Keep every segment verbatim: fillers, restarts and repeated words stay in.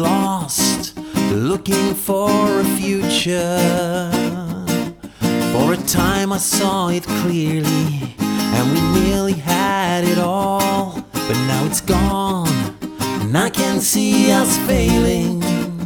lost, looking for a future. For a time I saw it clearly, and we nearly had it all. But now it's gone, and I can see us failing.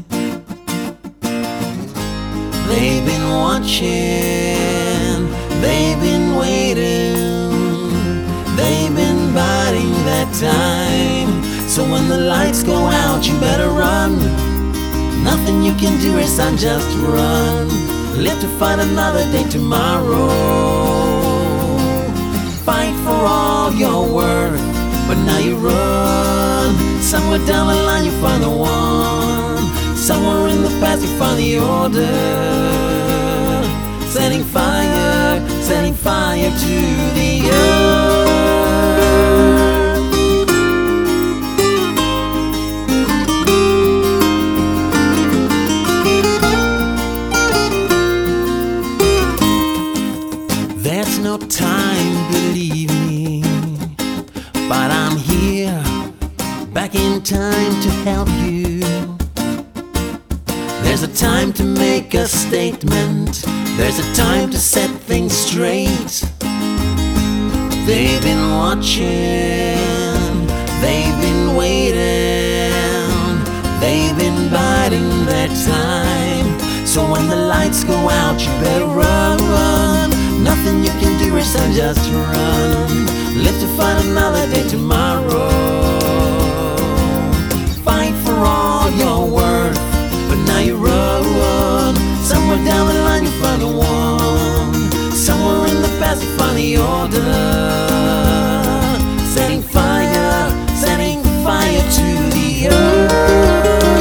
They've been watching, they've been waiting, they've been biding their time. So when the lights go out, you better run. Nothing you can do is just run. Live to fight another day tomorrow. Fight for all your worth, but now you run. Somewhere down the line you find the one. Somewhere in the past you find the order. Setting fire, setting fire to the earth. There's no time, believe me, but I'm here, back in time to help you. There's a time to make a statement, there's a time to set things straight. They've been watching, they've been waiting, they've been biding their time. So when the lights go out, you better run, run. Nothing you can do is just run. Live to fight another day tomorrow. Fight for all your worth, but now you run. Somewhere down the line you find the one. Somewhere in the past you find the order. Setting fire, setting fire to the earth.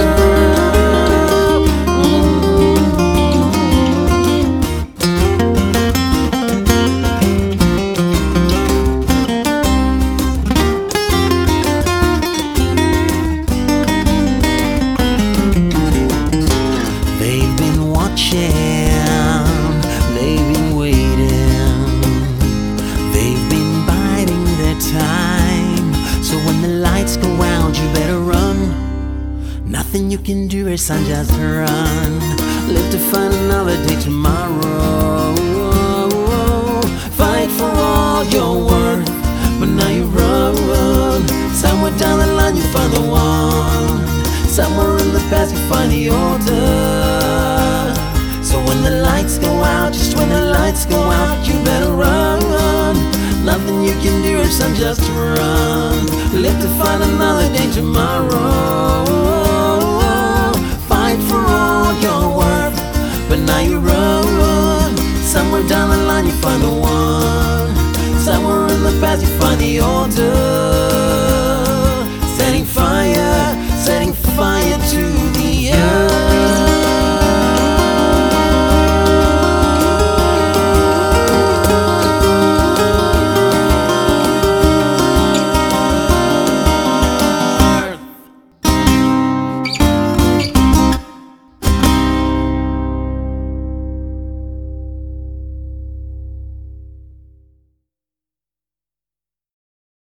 They've been waiting, they've been biding their time. So when the lights go out, you better run. Nothing you can do is just run. Live to find another day tomorrow. Fight for all your worth, but now you run, run. Somewhere down the line you find the one. Somewhere in the past you find the order. So when the lights go out, just when the lights go out, you better run, run. Nothing you can do is just run. Live to find another day tomorrow.